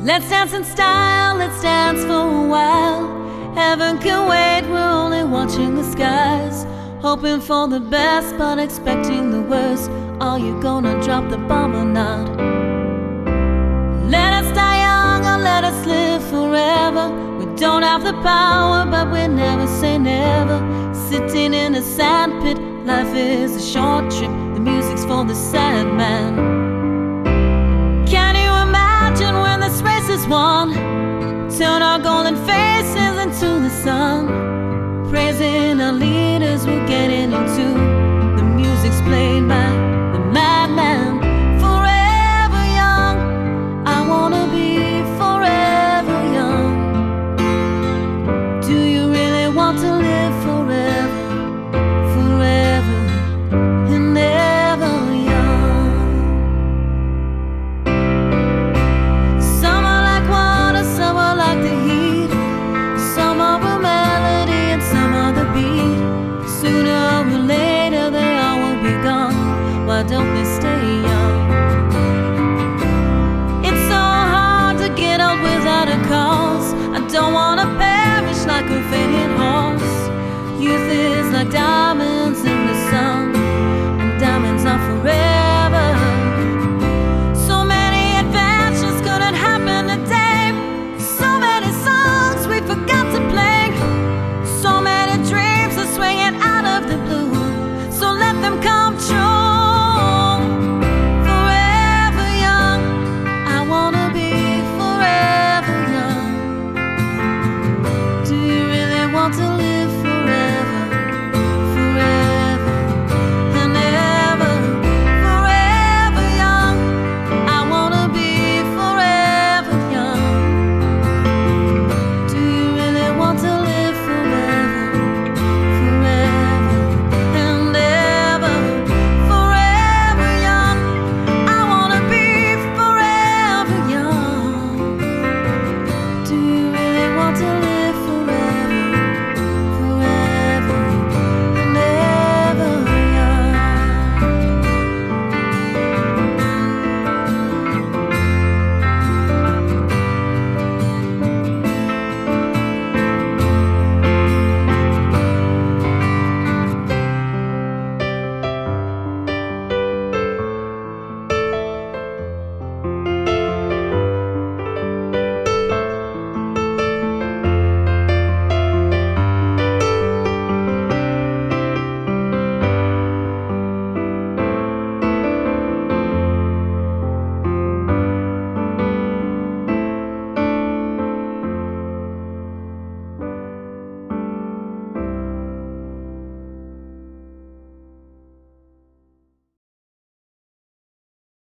Let's dance in style, let's dance for a while. Heaven can wait, we're only watching the skies, hoping for the best but expecting the worst. Are you gonna drop the bomb or not? Let us die young or let us live forever. We don't have the power but we never say never. Sitting in a sandpit, life is a short trip. The music's for the sad man. Can you imagine when this race is won? Turn our golden faces into the sun, praising our leaders we're getting into.